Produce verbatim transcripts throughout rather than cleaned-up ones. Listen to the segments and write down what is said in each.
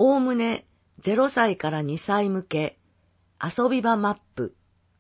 おおむねゼロさいからにさい向け遊び場マップ。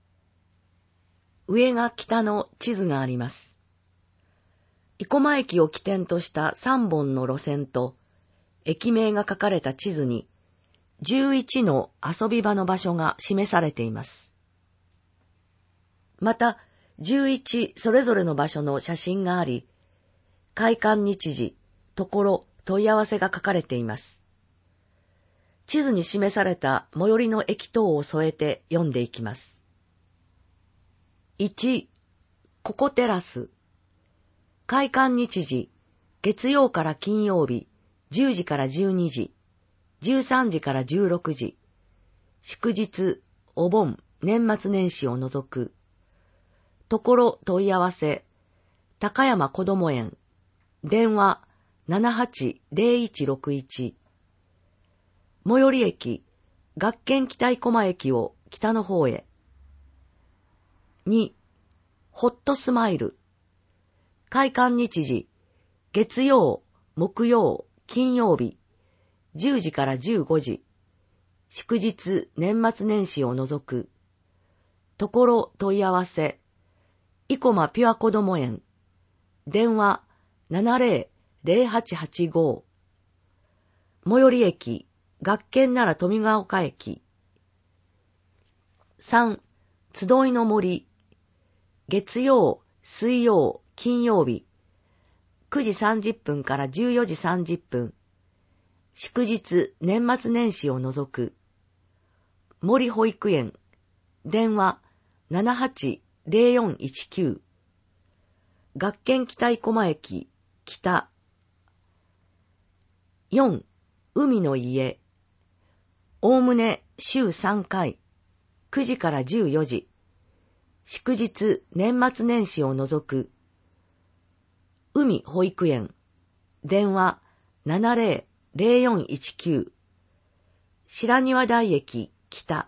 上が北の地図があります。生駒駅を起点としたさんぼんの路線と駅名が書かれた地図にじゅういちの遊び場の場所が示されています。またじゅういちそれぞれの場所の写真があり、開館日時、ところ、問い合わせが書かれています。地図に示された最寄りの駅等を添えて読んでいきます。いち、ココテラス。開館日時、月曜から金曜日、じゅうじからじゅうにじ、じゅうさんじからじゅうろくじ、祝日、お盆、年末年始を除く。ところ問い合わせ、高山こども園、電話 ななはちゼロいちろくいち。最寄り駅、学研北生駒駅を北の方へ。に、ホットスマイル。開館日時、月曜、木曜、金曜日、じゅうじからじゅうごじ、祝日、年末年始を除く。ところ問い合わせ、生駒ピュアこども園、電話 ななゼロゼロはちはちご。最寄り駅、学研奈良富ヶ丘駅。さん、集いの森。月曜、水曜、金曜日、くじさんじゅっぷんからじゅうよじさんじゅっぷん。祝日、年末年始を除く。森保育園、電話 ななはちゼロよんいちきゅう。学研北生駒駅、北。よん、海の家。おおむね週さんかい、くじからじゅうよじ。祝日、年末年始を除く。海保育園、電話 ななゼロゼロよんいちきゅう。白庭台駅、北。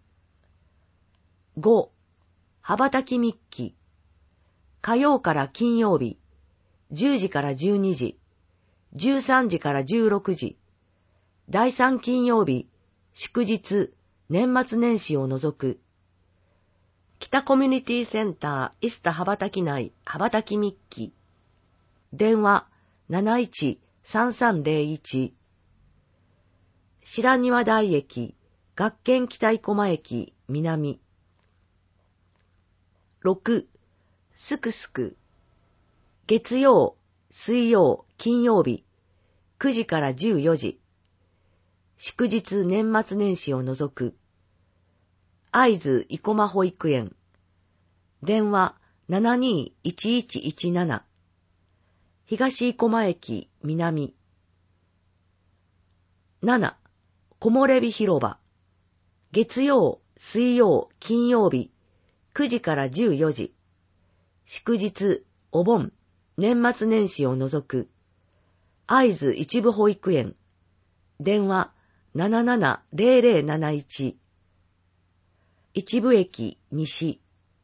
ご、羽ばたき日記。火曜から金曜日、じゅうじからじゅうにじ、じゅうさんじからじゅうろくじ、だいさん金曜日、祝日、年末年始を除く。北コミュニティセンター、イスタ羽ばたき内、羽ばたき日記。電話 なないちさんさんゼロいち。白庭台駅、学研北生駒駅、南。ろく、すくすく。月曜、水曜、金曜日、くじからじゅうよじ。祝日、年末年始を除く。会津生駒保育園。電話 ななにいちいちいちなな。東生駒駅、南。なな、木漏れ日広場。月曜、水曜、金曜日、くじからじゅうよじ。祝日、お盆、年末年始を除く。会津一部保育園。電話 ななななゼロゼロなないち。一部駅、西。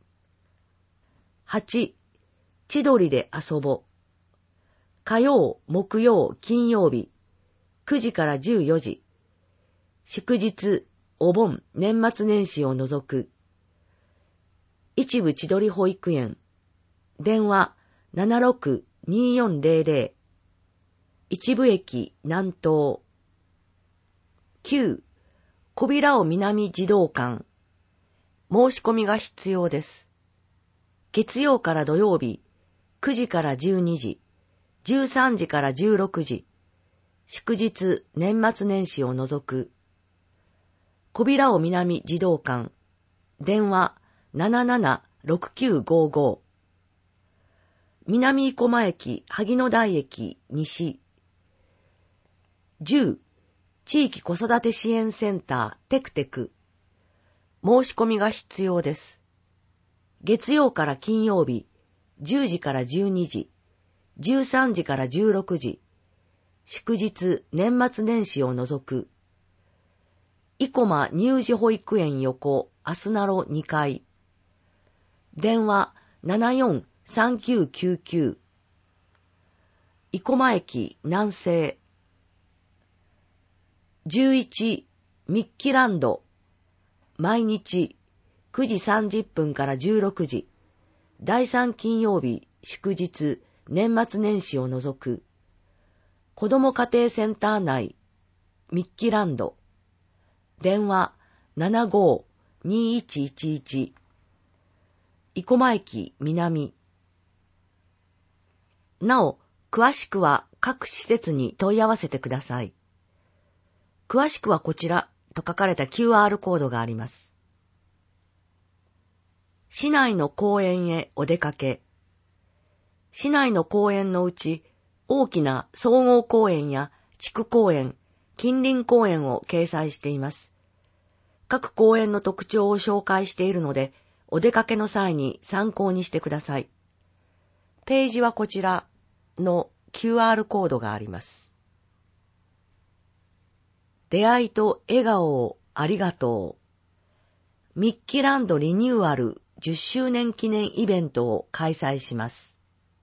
はち、千鳥で遊ぼ。火曜、木曜、金曜日、くじからじゅうよじ。祝日、お盆、年末年始を除く。一部千鳥保育園。電話 ななろくによんゼロゼロ。一部駅、南東。きゅう、小平尾南児童館。申し込みが必要です。月曜から土曜日、くじからじゅうにじ、じゅうさんじからじゅうろくじ、祝日、年末年始を除く。小平尾南児童館。電話 ななななろくきゅうごご。南生駒駅、萩野台駅、西。じゅう、地域子育て支援センター、テクテク。申し込みが必要です。月曜から金曜日、じゅうじからじゅうにじ、じゅうさんじからじゅうろくじ、祝日、年末年始を除く。生駒乳児保育園横、あすなろにかい。電話 ななよんさんきゅうきゅうきゅう。生駒駅南西。 じゅういち、ミッキランド。毎日くじさんじゅっぷんからじゅうろくじ。だいさん金曜日、祝日、年末年始を除く。子ども家庭センター内、ミッキランド。電話 ななごーにーいちいちいち。生駒駅南。なお、詳しくは各施設に問い合わせてください。詳しくはこちらと書かれた キューアール コードがあります。市内の公園へお出かけ。市内の公園のうち、大きな総合公園や地区公園、近隣公園を掲載しています。各公園の特徴を紹介しているので、お出かけの際に参考にしてください。ページはこちらの キューアール コードがあります。出会いと笑顔をありがとう。ミッキランドリニューアルじゅっしゅうねん記念イベントを開催します。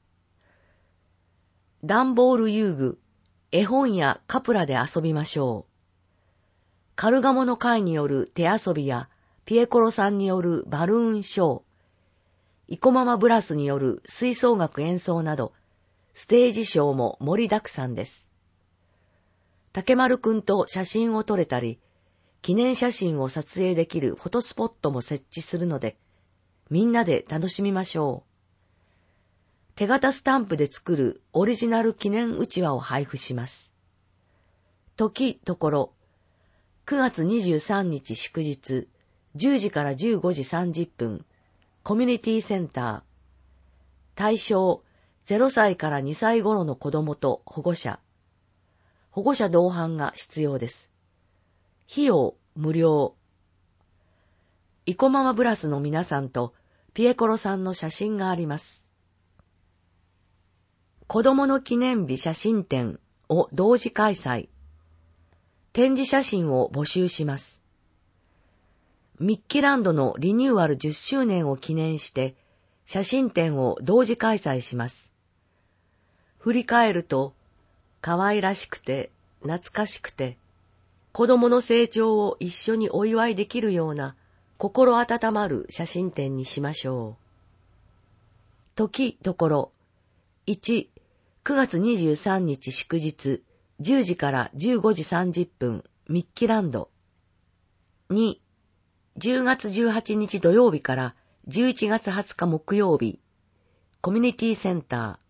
段ボール遊具、絵本やカプラで遊びましょう。カルガモの会による手遊びやピエコロさんによるバルーンショー、イコママブラスによる吹奏楽演奏など、ステージショーも盛りだくさんです。竹丸くんと写真を撮れたり、記念写真を撮影できるフォトスポットも設置するので、みんなで楽しみましょう。手形スタンプで作るオリジナル記念うちわを配布します。時、ところ、くがつにじゅうさんにち祝日、じゅうじからじゅうごじさんじゅっぷん、コミュニティセンター。対象、ゼロさいからにさい頃の子供と保護者。保護者同伴が必要です。費用、無料。イコママブラスの皆さんとピエコロさんの写真があります。子供の記念日写真展を同時開催。展示写真を募集します。ミッキランドのリニューアルじゅっしゅうねんを記念して写真展を同時開催します。振り返ると、可愛らしくて懐かしくて、子供の成長を一緒にお祝いできるような心温まる写真展にしましょう。時、ところ、いち、くがつにじゅうさんにち祝日、じゅうじからじゅうごじさんじゅっぷん、ミッキランド。に、じゅうがつじゅうはちにち土曜日からじゅういちがつはつか木曜日、コミュニティセンター。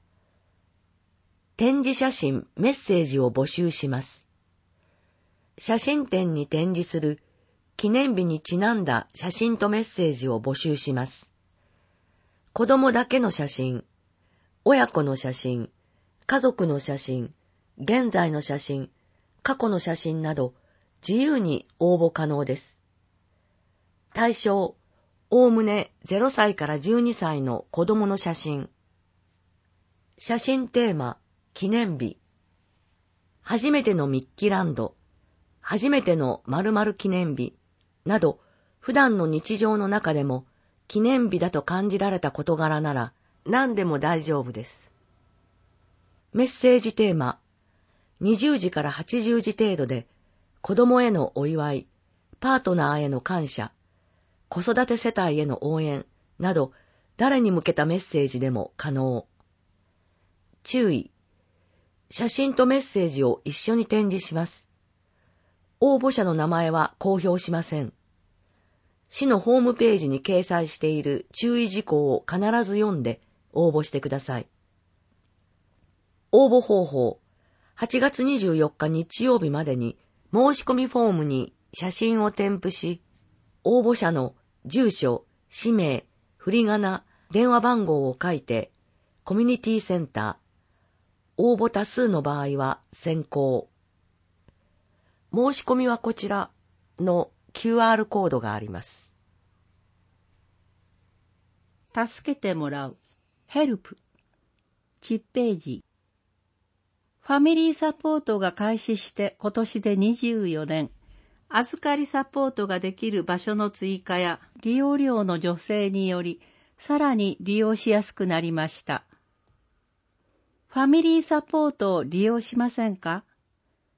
展示写真、メッセージを募集します。写真展に展示する記念日にちなんだ写真とメッセージを募集します。子供だけの写真、親子の写真、家族の写真、現在の写真、過去の写真など自由に応募可能です。対象、おおむねゼロさいからじゅうにさいの子供の写真。写真テーマ、記念日。初めてのミッキランド、初めての〇〇記念日など、普段の日常の中でも記念日だと感じられた事柄なら何でも大丈夫です。メッセージテーマ、にじゅうじからはちじゅうじ程度で、子供へのお祝い、パートナーへの感謝、子育て世帯への応援など、誰に向けたメッセージでも可能。注意、写真とメッセージを一緒に展示します。応募者の名前は公表しません。市のホームページに掲載している注意事項を必ず読んで応募してください。応募方法、はちがつにじゅうよっか日曜日までに申し込みフォームに写真を添付し、応募者の住所、氏名、振り仮名、電話番号を書いて、コミュニティセンター、応募多数の場合は先行。申し込みはこちらの キューアール コードがあります。 助けてもらう。ヘルプ。ちっページ。ファミリーサポートが開始して今年でにじゅうよねん。預かりサポートができる場所の追加や利用料の助成により、さらに利用しやすくなりました。ファミリーサポートを利用しませんか？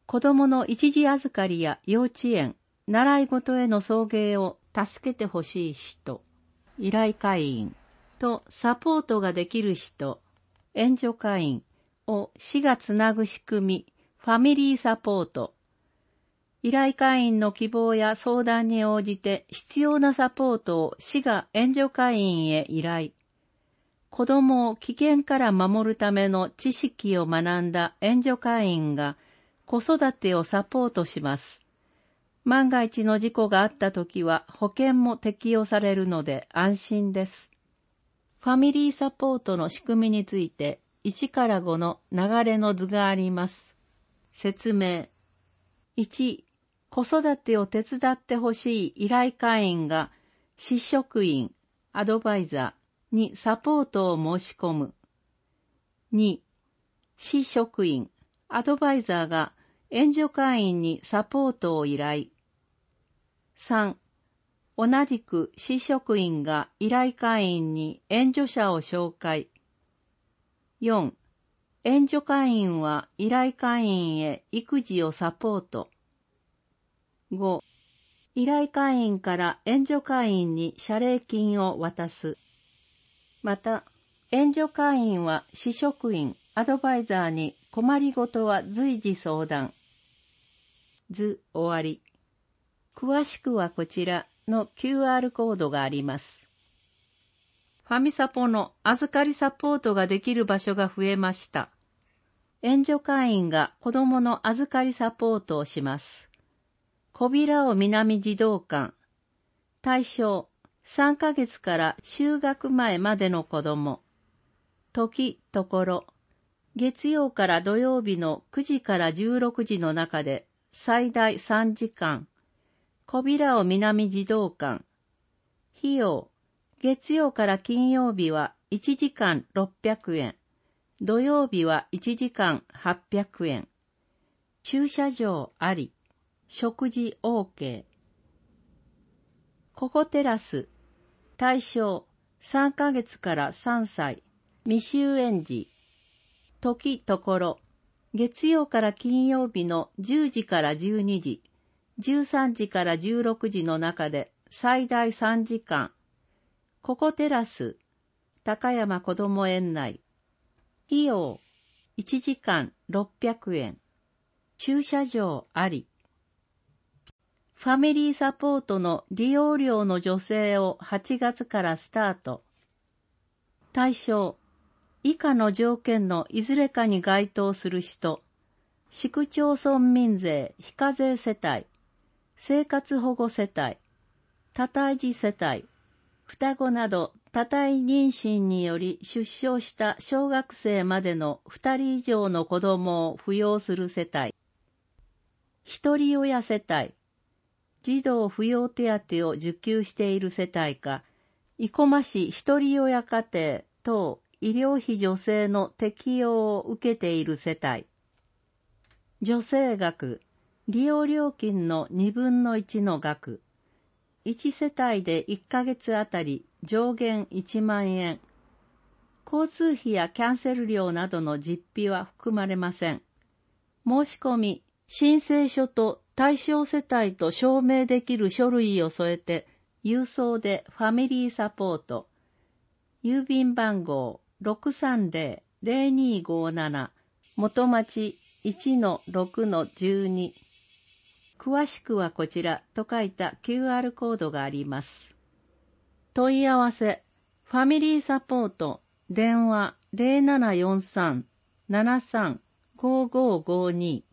子供の一時預かりや幼稚園、習い事への送迎を助けてほしい人、依頼会員とサポートができる人、援助会員を市がつなぐ仕組み、ファミリーサポート。依頼会員の希望や相談に応じて必要なサポートを市が援助会員へ依頼。子供を危険から守るための知識を学んだ援助会員が子育てをサポートします。万が一の事故があったときは保険も適用されるので安心です。ファミリーサポートの仕組みについていちからごの流れの図があります。説明。いち、子育てを手伝ってほしい依頼会員が市職員、アドバイザーにサポートを申し込む。に、市職員、アドバイザーが援助会員にサポートを依頼。さん、同じく市職員が依頼会員に援助者を紹介。よん、援助会員は依頼会員へ育児をサポート。ご、依頼会員から援助会員に謝礼金を渡す。また、援助会員は市職員、アドバイザーに困りごとは随時相談。図終わり。詳しくはこちらの キューアール コードがあります。ファミサポの預かりサポートができる場所が増えました。援助会員が子どもの預かりサポートをします。小平尾南児童館。対象、さんかげつから就学前までの子ども。時、ところ。月曜から土曜日のくじからじゅうろくじの中で最大さんじかん。小平尾南児童館。費用、月曜から金曜日はいちじかんろっぴゃくえん。土曜日はいちじかんはっぴゃくえん。駐車場あり。食事 OK。ココテラス。対象、さんかげつからさんさい。未就園児。時ところ。月曜から金曜日のじゅうじからじゅうにじ。じゅうさんじからじゅうろくじの中で最大さんじかん。ココテラス。高山こども園内。費用、いちじかんろっぴゃくえん。駐車場あり。ファミリーサポートの利用料の助成をはちがつからスタート。対象、以下の条件のいずれかに該当する人、市区町村民税非課税世帯、生活保護世帯、多胎児世帯、双子など多胎妊娠により出生した小学生までのふたり以上の子供を扶養する世帯、一人親世帯、児童扶養手当を受給している世帯か、生駒市一人親家庭等医療費助成の適用を受けている世帯。助成額、利用料金のにぶんのいちの額。いち世帯でいっかげつあたり上限いちまんえん。交通費やキャンセル料などの実費は含まれません。申し込み、申請書と対象世帯と証明できる書類を添えて、郵送でファミリーサポート。郵便番号 ろくさんぜろ ぜろにごなな 元町 いちのろくのじゅうに。詳しくはこちらと書いた キューアール コードがあります。問い合わせ、ファミリーサポート、電話 ゼロななよんさん ななさん ごごごに。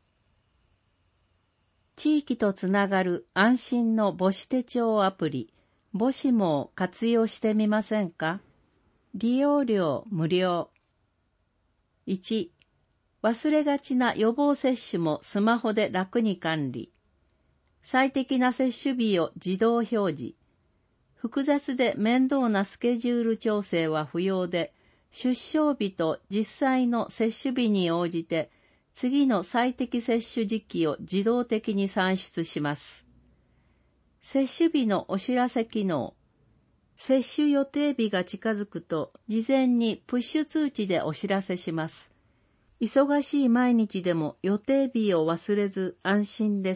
地域とつながる安心の母子手帳アプリ、母子もを活用してみませんか？利用料無料。いち、忘れがちな予防接種もスマホで楽に管理。最適な接種日を自動表示。複雑で面倒なスケジュール調整は不要で、出生日と実際の接種日に応じて、次の最適接種時期を自動的に算出します。接種日のお知らせ機能。接種予定日が近づくと、事前にプッシュ通知でお知らせします。 忙しい毎日でも予定日を忘れず安心です。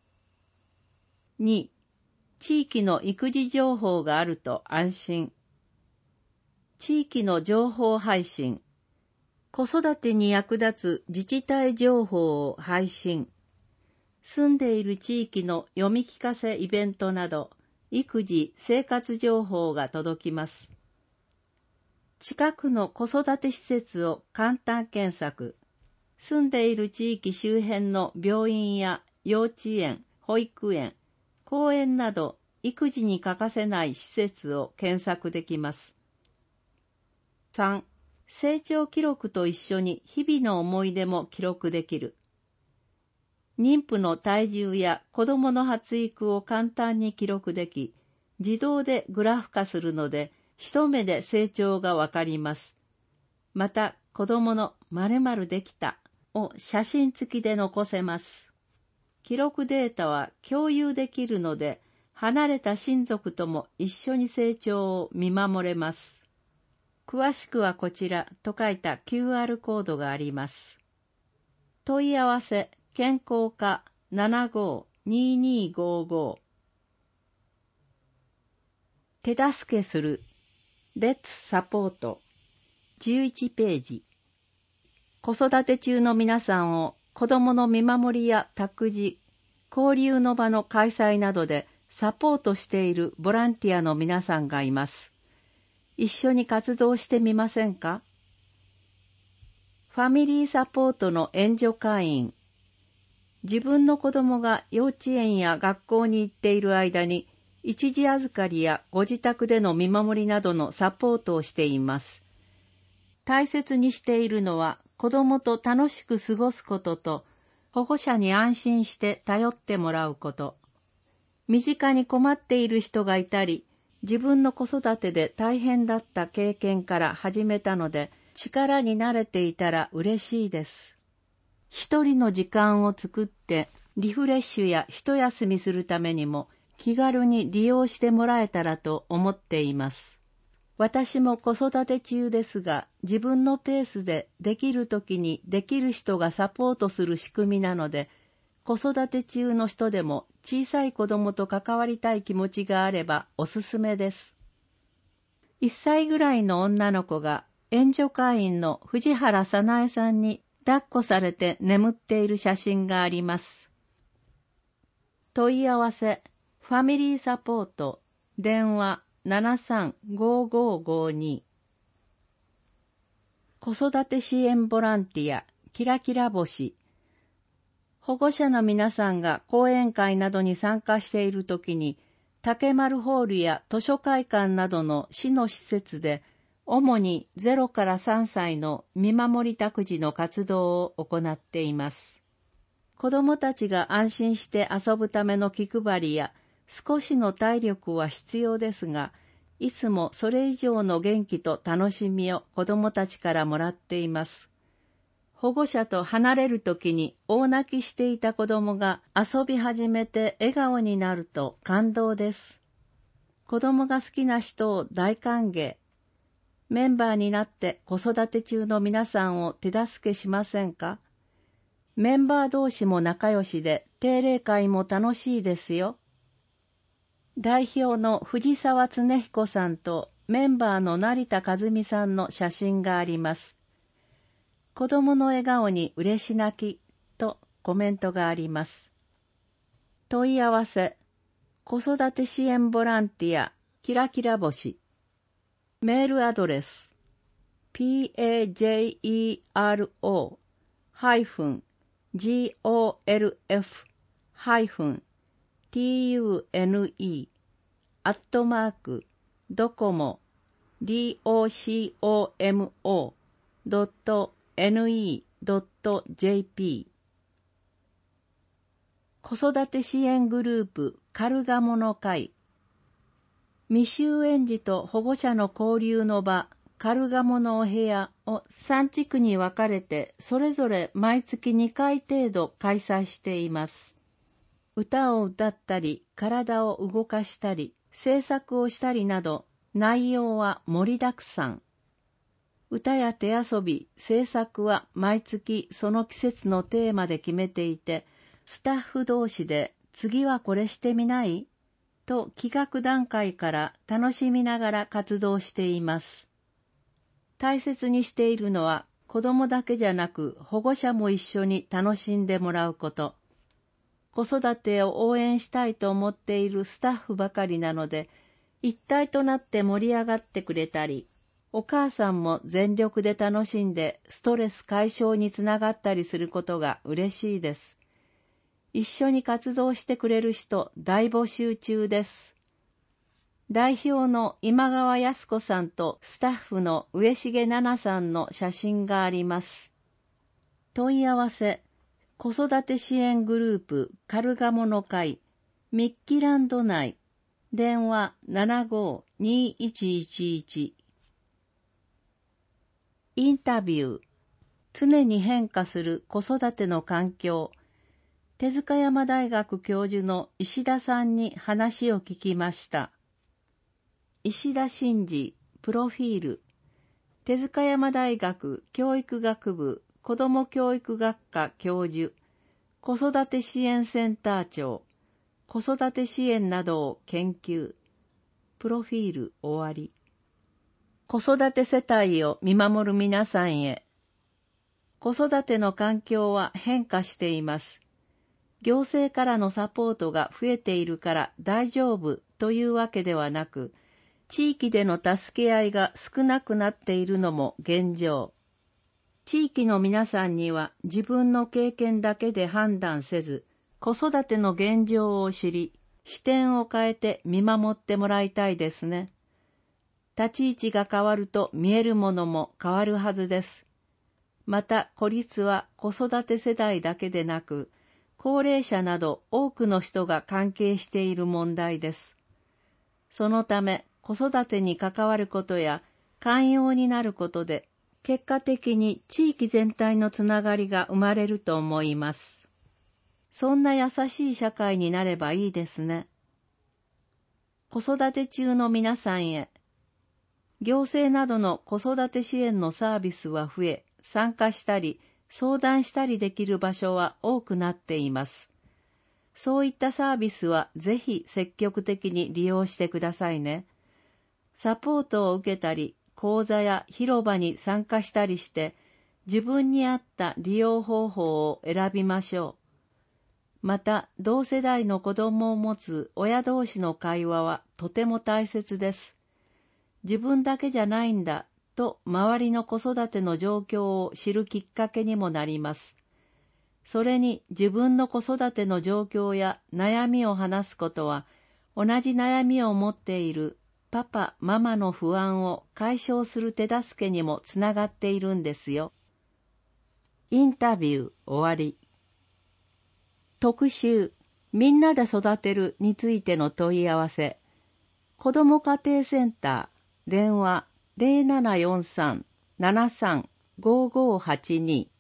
に、地域の育児情報があると安心。地域の情報配信。子育てに役立つ自治体情報を配信。住んでいる地域の読み聞かせイベントなど、育児・生活情報が届きます。近くの子育て施設を簡単検索。住んでいる地域周辺の病院や幼稚園、保育園、公園など育児に欠かせない施設を検索できます。さん、成長記録と一緒に日々の思い出も記録できる。妊婦の体重や子供の発育を簡単に記録でき、自動でグラフ化するので、一目で成長がわかります。また、子供の〇〇できたを写真付きで残せます。記録データは共有できるので、離れた親族とも一緒に成長を見守れます。詳しくはこちらと書いた キューアール コードがあります。問い合わせ健康課 ななごーにーにーごーごー 手助けする Let's Support じゅういちページ。子育て中の皆さんを子供の見守りや託児、交流の場の開催などでサポートしているボランティアの皆さんがいます。一緒に活動してみませんか？ファミリーサポートの援助会員。自分の子供が幼稚園や学校に行っている間に、一時預かりやご自宅での見守りなどのサポートをしています。大切にしているのは、子供と楽しく過ごすことと、保護者に安心して頼ってもらうこと。身近に困っている人がいたり、自分の子育てで大変だった経験から始めたので、力になれていたら嬉しいです。一人の時間を作ってリフレッシュや一休みするためにも気軽に利用してもらえたらと思っています。私も子育て中ですが、自分のペースでできるときにできる人がサポートする仕組みなので、子育て中の人でも小さい子供と関わりたい気持ちがあればおすすめです。いっさいぐらいの女の子が援助会員の藤原早苗さんに抱っこされて眠っている写真があります。問い合わせ、ファミリーサポート、電話 ななさんごーごーごーに。子育て支援ボランティア、キラキラ星。保護者の皆さんが講演会などに参加しているときに、竹丸ホールや図書会館などの市の施設で、主にゼロからさんさいの見守り託児の活動を行っています。子どもたちが安心して遊ぶための気配りや、少しの体力は必要ですが、いつもそれ以上の元気と楽しみを子どもたちからもらっています。保護者と離れるときに大泣きしていた子供が遊び始めて笑顔になると感動です。子供が好きな人を大歓迎。メンバーになって子育て中の皆さんを手助けしませんか？メンバー同士も仲良しで定例会も楽しいですよ。代表の藤沢恒彦さんとメンバーの成田和美さんの写真があります。子供の笑顔に嬉し泣きとコメントがあります。問い合わせ、子育て支援ボランティア、キラキラ星。メールアドレス、ピーエージェイイーアールオー ジーオーエルエフ ティーユーエヌイー アットマークドコモ ドコモ ドット ネット ドット ジェーピー 子育て支援グループカルガモの会。未就園児と保護者の交流の場カルガモのお部屋をさん地区に分かれてそれぞれ毎月にかい程度開催しています。歌を歌ったり体を動かしたり制作をしたりなど内容は盛りだくさん。 歌や手遊び、制作は毎月その季節のテーマで決めていて、スタッフ同士で次はこれしてみないと企画段階から楽しみながら活動しています。大切にしているのは子供だけじゃなく保護者も一緒に楽しんでもらうこと。子育てを応援したいと思っているスタッフばかりなので、一体となって盛り上がってくれたり、お母さんも全力で楽しんでストレス解消につながったりすることが嬉しいです。一緒に活動してくれる人大募集中です。代表の今川康子さんとスタッフの上重奈々さんの写真があります。問い合わせ、子育て支援グループカルガモの会、ミッキランド内、電話 ななごーにーいちいちいち。インタビュー、常に変化する子育ての環境。手塚山大学教授の石田さんに話を聞きました。石田真二、プロフィール。手塚山大学教育学部子ども教育学科教授、子育て支援センター長、子育て支援などを研究。プロフィール終わり。子育て世帯を見守る皆さんへ。子育ての環境は変化しています。行政からのサポートが増えているから大丈夫というわけではなく、地域での助け合いが少なくなっているのも現状。地域の皆さんには自分の経験だけで判断せず、子育ての現状を知り、視点を変えて見守ってもらいたいですね。立ち位置が変わると見えるものも変わるはずです。また孤立は子育て世代だけでなく、高齢者など多くの人が関係している問題です。そのため子育てに関わることや寛容になることで、結果的に地域全体のつながりが生まれると思います。そんな優しい社会になればいいですね。子育て中の皆さんへ。行政などの子育て支援のサービスは増え、参加したり、相談したりできる場所は多くなっています。そういったサービスはぜひ積極的に利用してくださいね。サポートを受けたり、講座や広場に参加したりして、自分に合った利用方法を選びましょう。また、同世代の子供を持つ親同士の会話はとても大切です。自分だけじゃないんだと周りの子育ての状況を知るきっかけにもなります。それに自分の子育ての状況や悩みを話すことは、同じ悩みを持っているパパ、ママの不安を解消する手助けにもつながっているんですよ。インタビュー終わり。特集、みんなで育てるについての問い合わせ。子ども家庭センター、電話 ゼロななよんさん ななさん ごごはちに